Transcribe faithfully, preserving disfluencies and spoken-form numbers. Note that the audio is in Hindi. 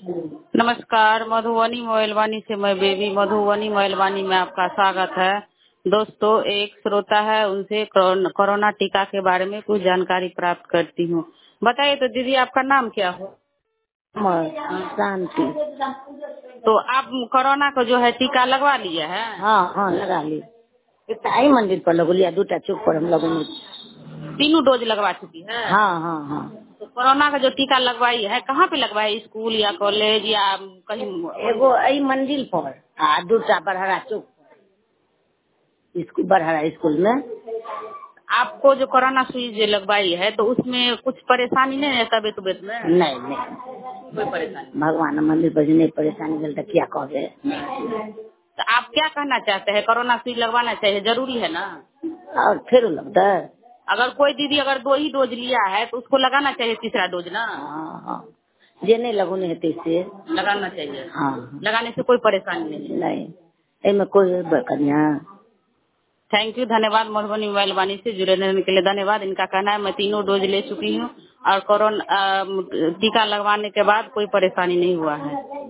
नमस्कार, मधुबनी मोबाइलवानी से मैं बेबी। मधुबनी मोबाइलवानी में आपका स्वागत है। दोस्तों, एक श्रोता है, उनसे कोरोना टीका के बारे में कुछ जानकारी प्राप्त करती हूँ। बताइए तो दीदी, आपका नाम क्या हो? शांति। तो आप कोरोना को जो है टीका लगवा लिए है? हाँ हाँ लगा ली। आई मंदिर पर लगो लिया, दूटा चौक पर हम लोगों ने तीनों डोज लगवा चुकी है। हाँ हाँ हाँ। तो कोरोना का जो टीका लगवाई है, कहाँ पे लगवाई? स्कूल या कॉलेज या कहीं? एगो आई मंदिर पर आ दूटा बरहरा चौक, स्कूल बरहरा स्कूल में। आपको जो कोरोना सुई जो लगवाई है, तो उसमें कुछ परेशानी नहीं है तबियत उबियत में? नहीं नहीं, कोई परेशानी? भगवान मंदिर पर नहीं परेशानी मिलता क्या कहे। तो आप क्या कहना चाहते हैं? कोरोना सुई लगवाना चाहिए, जरूरी है ना? और फिर लगता है। अगर कोई दीदी अगर दो ही डोज लिया है तो उसको लगाना चाहिए तीसरा डोज ना? हाँ हाँ, जे नहीं लगने है से लगाना चाहिए। हाँ, लगाने से कोई परेशानी नहीं है। नहीं इनमें कोई कन्या। थैंक यू, धन्यवाद। मधुबनी मोबाइलवानी से जुड़े रहने के लिए धन्यवाद। इनका कहना है मैं तीनों डोज ले चुकी हूँ और कोरोना टीका लगवाने के बाद कोई परेशानी नहीं हुआ है।